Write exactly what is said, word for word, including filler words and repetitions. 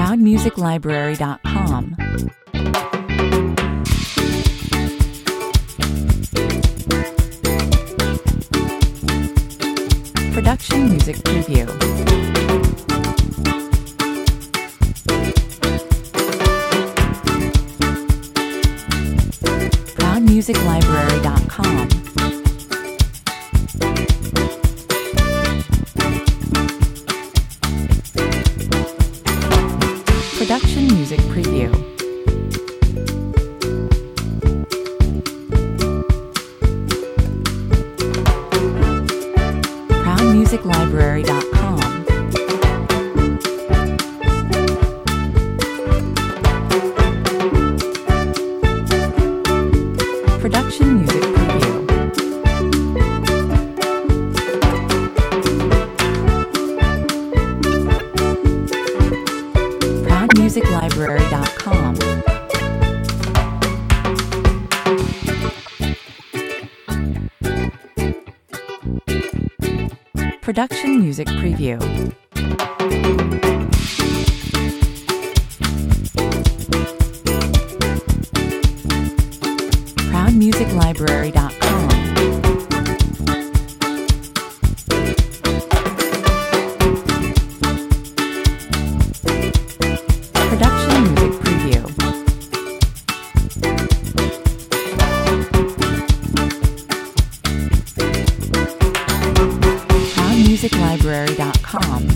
proud music library dot com. Production Music Preview. proud music library dot com. Production Music Preview. proud music library dot com. Production Music Preview. proud music library dot com. Production Music Preview. proud music library dot com. Production Music Preview. proud music library dot com.